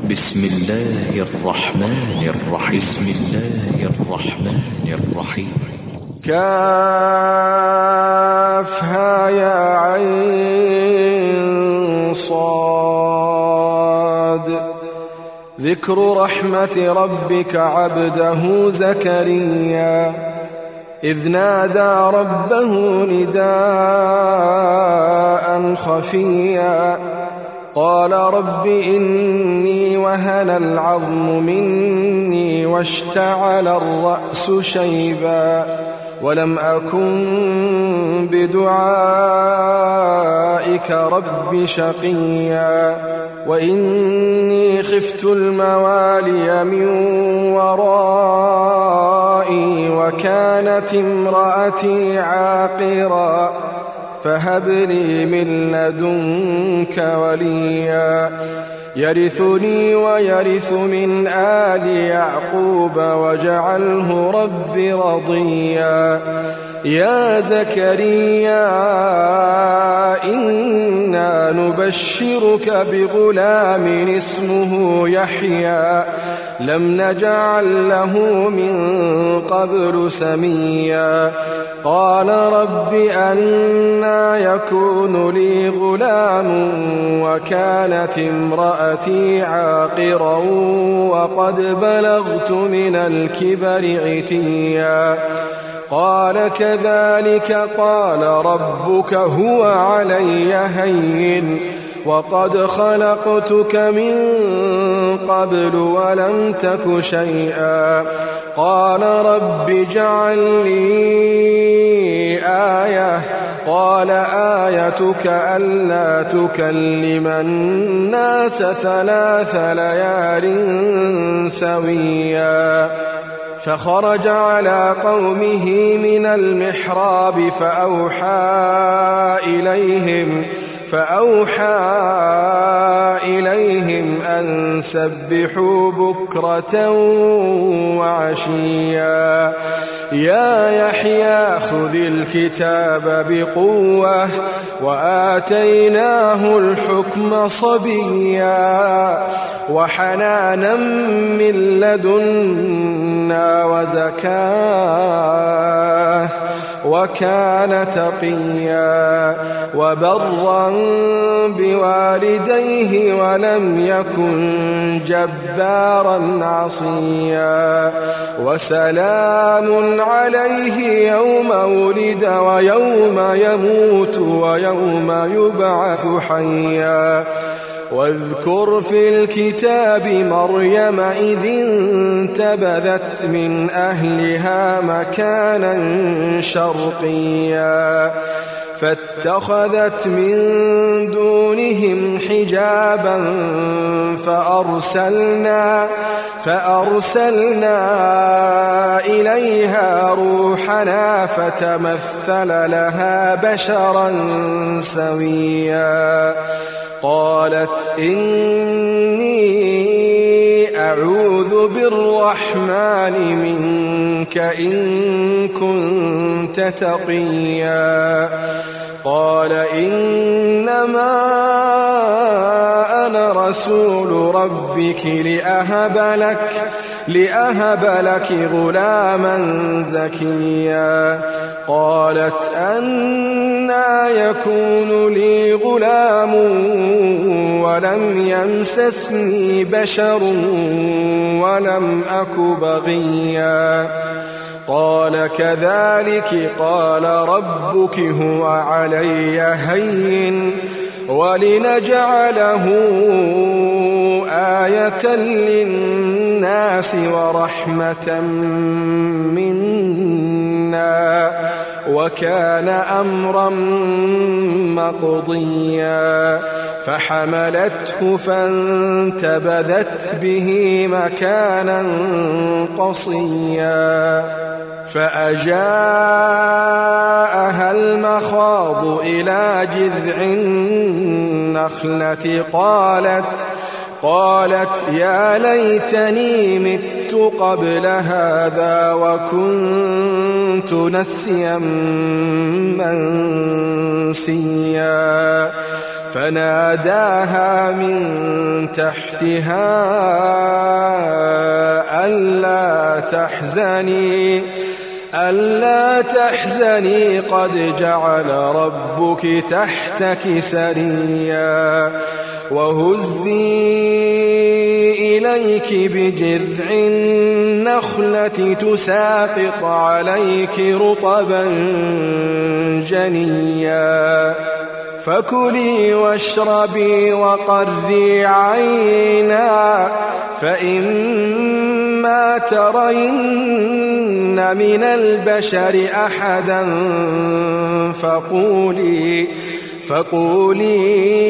بسم الله الرحمن الرحيم. بسم الله الرحمن الرحيم. كافها يا عين صاد. ذكر رحمة ربك عبده زكريا إذ نادى ربه نداء خفيا قال رب إني وهن العظم مني واشتعل الرأس شيبا ولم أكن بدعائك رب شقيا وإني خفت الموالي من ورائي وكانت امرأتي عاقرا فهب لي من لدنك وليا يرثني ويرث من آل يعقوب واجعله رب رضيا يا زكريا إنا نبشرك بغلام اسمه يحيى لم نجعل له من قبل سميا قال رب أنى يكون لي غلام وكانت امرأتي عاقرا وقد بلغت من الكبر عتيا قال كذلك قال ربك هو علي هين وقد خلقتك من قبل ولم تك شيئا قال رب اجعل لي آية قال آيتك ألا تكلم الناس 3 ليال سويا فخرج على قومه من المحراب فأوحى إليهم أن سبحوا بكرة وعشيا يا يحيى خذ الكتاب بقوة وآتيناه الحكم صبيا وحنانا من لدنا وزكاة وكان تقيا وبرا بوالديه ولم يكن جبارا عصيا وسلام عليه يوم ولد ويوم يموت ويوم يبعث حيا واذكر في الكتاب مريم إذ انتبذت من أهلها مكانا شرقيا فاتخذت من دونهم حجابا فأرسلنا إليها روحنا فتمثل لها بشرا سويا قالت إني أعوذ بالرحمن منك إن كنت تقيا قال إنما أنا رسول ربك لأهب لك غلاما زكيا قالت أنى يكون لي غلام ولم يمسسني بشر ولم أك بغيا قال كذلك قال ربك هو علي هين ولنجعله آية للناس ورحمة منا وكان أمرا مقضيا فحملته فانتبذت به مكانا قصيا فأجاءها المخاض إلى جذع النخلة قالت يا ليتني مت قبل هذا وكنت نسيا منسيا فناداها من تحتها ألا تحزني قد جعل ربك تحتك سريا وهزي إليك بجذع النخلة تساقط عليك رطبا جنيا فكلي واشربي وقري عينا فإما ترين من البشر أحدا فقولي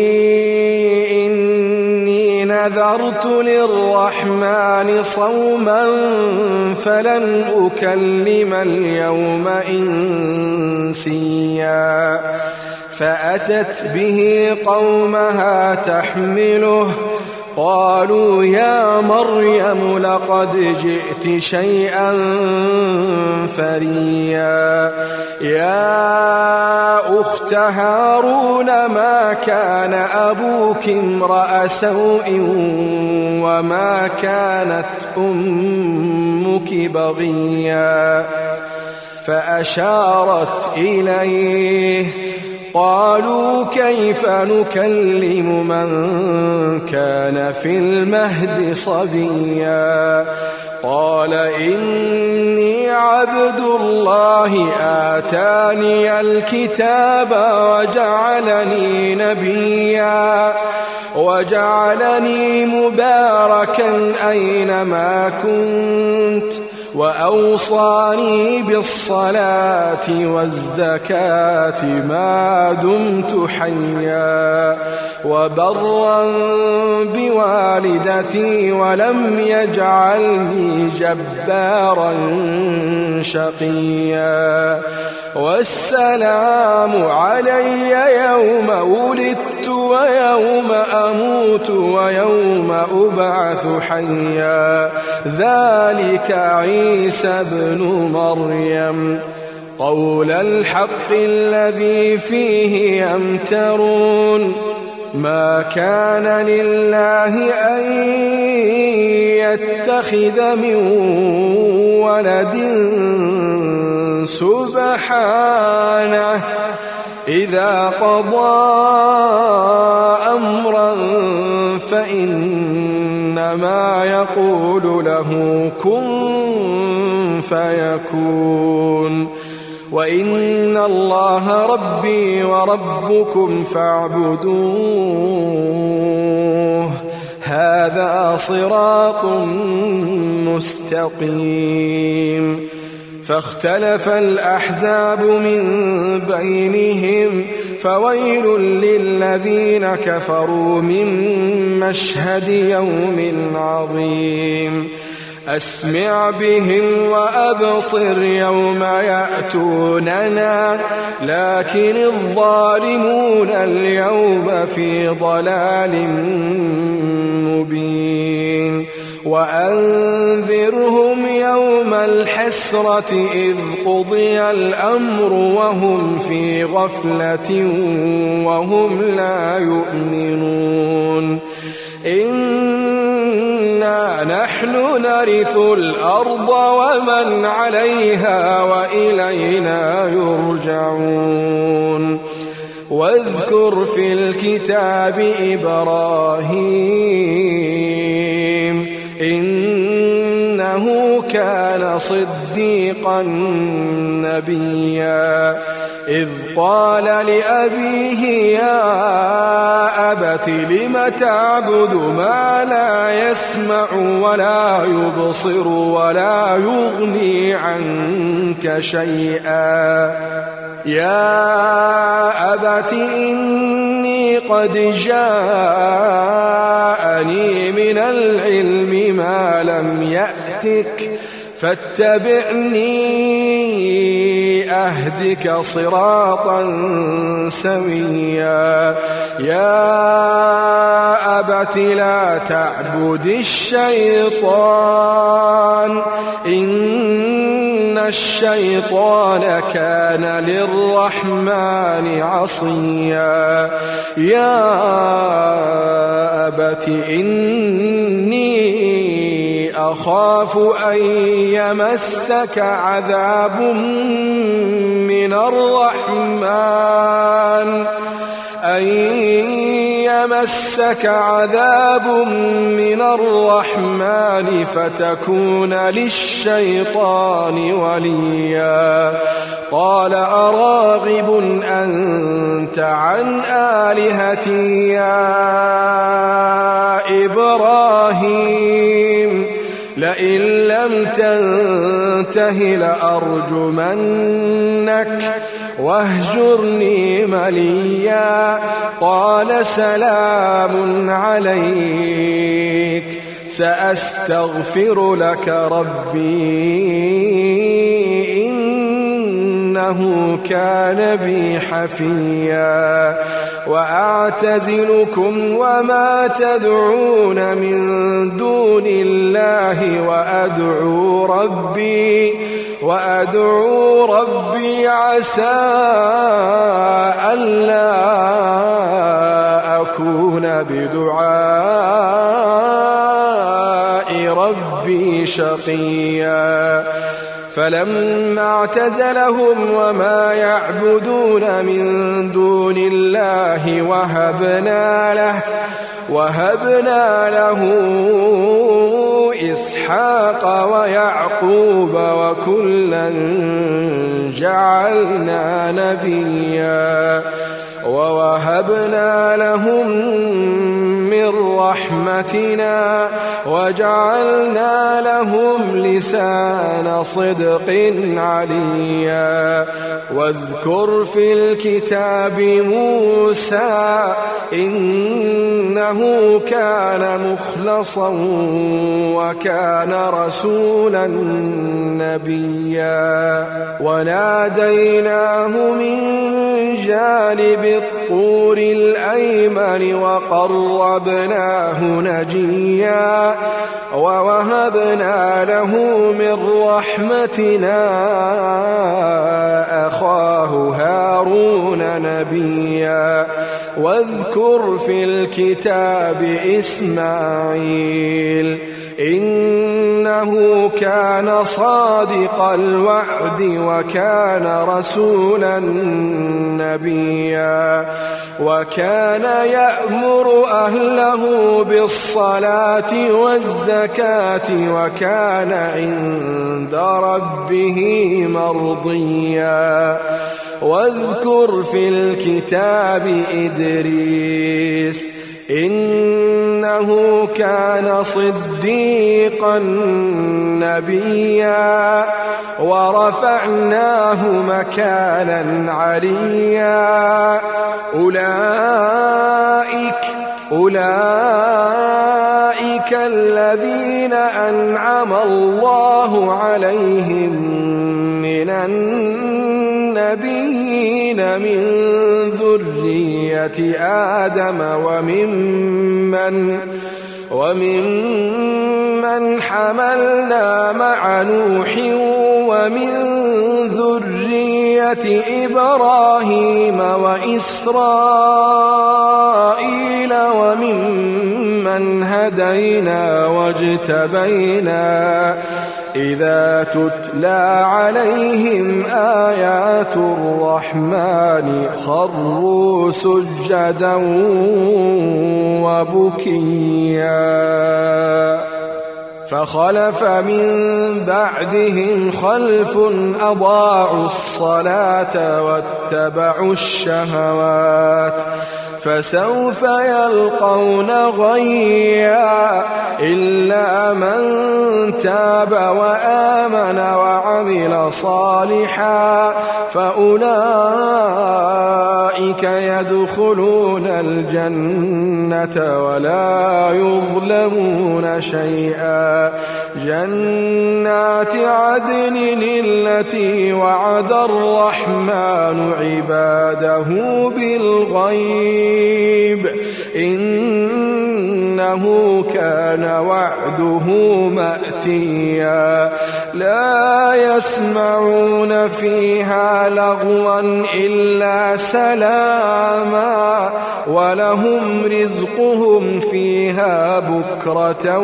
إني نذرت للرحمن صوما فلن أكلم اليوم إنسيا فأتت به قومها تحمله قالوا يا مريم لقد جئت شيئا فريا يا أخت هارون ما كان أبوك امرأ سوء وما كانت أمك بغيا فأشارت إليه قالوا كيف نكلم من كان في المهد صبيا قال إني عبد الله آتاني الكتاب وجعلني نبيا وجعلني مباركا أينما كنت وأوصاني بالصلاة والزكاة ما دمت حيا وبرا بوالدتي ولم يجعلني جبارا شقيا والسلام علي يوم ولدت ويوم أموت ويوم أبعث حيا ذلك عيسى ابن مريم قول الحق الذي فيه يمترون ما كان لله أن يتخذ من ولد سبحانه إذا قضى أمرا فإنما يقول له كن فيكون وإن الله ربي وربكم فاعبدوه هذا صراط مستقيم فاختلف الأحزاب من بينهم فويل للذين كفروا من مشهد يوم عظيم أسمع بهم وأبصر يوم يأتوننا لكن الظالمون اليوم في ضلال مبين وأنذرهم يوم الحسرة إذ قضي الأمر وهم في غفلة وهم لا يؤمنون إنا نحن نرث الأرض ومن عليها وإلينا يرجعون واذكر في الكتاب إبراهيم إنه كان صديقا نبيا إذ قال لأبيه يا أبت لم تعبد ما لا يسمع ولا يبصر ولا يغني عنك شيئا يا أبت إني قد جاءني من العلم ما لم يأتك فاتبعني أهدك صراطا سويا يا أبت لا تعبد الشيطان إن الشيطان كان للرحمن عصيا يا أبت إني أخاف أن يمسك عذاب من الرحمن فتكون للشيطان وليا قال أراغب أنت عن آلهتي يا إبراهيم لئن لم تنته لأرجمنك واهجرني مليا قال سلام عليك سأستغفر لك ربي إنه كان بي حفيا وأعتزلكم وما تدعون من دون الله وأدعو ربي عسى ألا أكون بدعاء ربي شقيا فلما اعتزلهم وما يعبدون من دون الله وهبنا له إسحاق ويعقوب وكلا جعلنا نبيا ووهبنا لهم من رحمتنا وجعلنا لهم لسان صدق عليا واذكر في الكتاب موسى إنه كان مخلصا وكان رسولا نبيا وناديناه من جانب الطور الأيمن وقربناه نجيا ووهبنا له من رحمتنا أخاه هارون نبيا واذكر في الكتاب إسماعيل إنه كان صادق الوعد وكان رسولا نبيا وكان يأمر أهله بالصلاة والزكاة وكان عند ربه مرضيا واذكر في الكتاب إدريس إنه كان صديقا نبيا ورفعناه مكانا عليا أولئك الذين أنعم الله عليهم من النبيين من ذرية آدم وممن حملنا مع نوح ومن ذرية إبراهيم وإسرائيل وممن هدينا واجتبينا إذا تتلى عليهم آيات الرحمن خروا سجدا وبكيا فخلف من بعدهم خلف أضاعوا الصلاة واتبعوا الشهوات فسوف يلقون غيا إلا من تاب وآمن وعمل صالحا فأولئك يدخلون الجنة ولا يظلمون شيئا جنات عدن التي وعد الرحمن عباده بالغيب إنه إنه كان وعده مأتيا لا يسمعون فيها لغوا إلا سلاما ولهم رزقهم فيها بكرة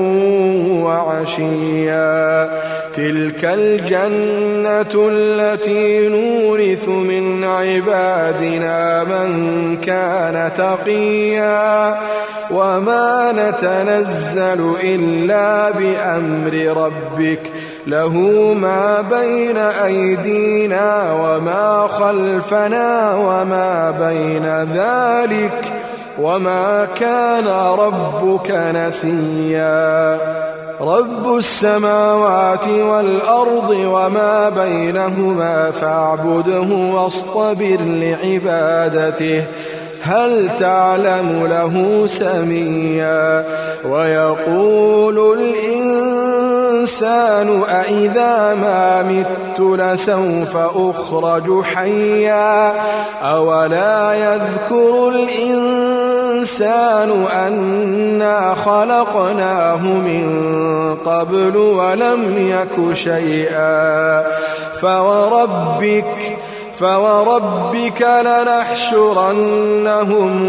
وعشيا تلك الجنة التي نورث من عبادنا من كان تقيا وما نتنزل إلا بأمر ربك له ما بين أيدينا وما خلفنا وما بين ذلك وما كان ربك نسيا رب السماوات والأرض وما بينهما فاعبده واصطبر لعبادته هل تعلم له سميا ويقول الإنسان أإذا ما مت لسوف أخرج حيا أولا يذكر الإنسان أنا خلقناه من قبل ولم يك شيئا فوربك لنحشرنهم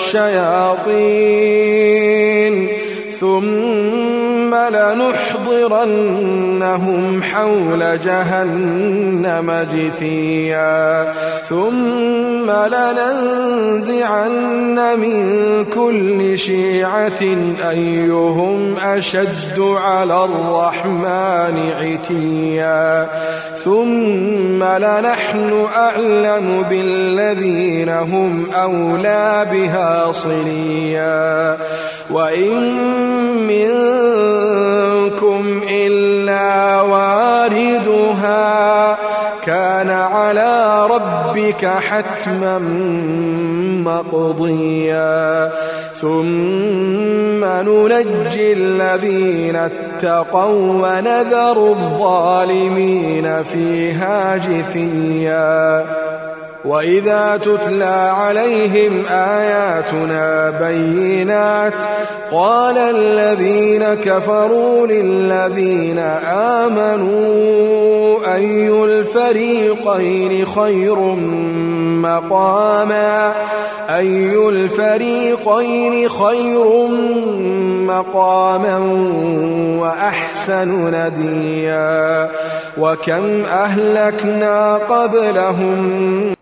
والشياطين ثم لنحضرنهم حول جهنم جثيا ثم لننزعن من كل شيعة أيهم أشد على الرحمن عتيا ثم لنحن أعلم بالذين هم أولى بها صليا وإن منكم إلا واردها كان على ربك حتما مقضيا ثم ننجي الذين اتقوا ونذر الظالمين فيها جثيا وإذا تتلى عليهم آياتنا بينات قال الذين كفروا للذين آمنوا أي الفريقين خير مقاما وأحسن نديا وكم أهلكنا قبلهم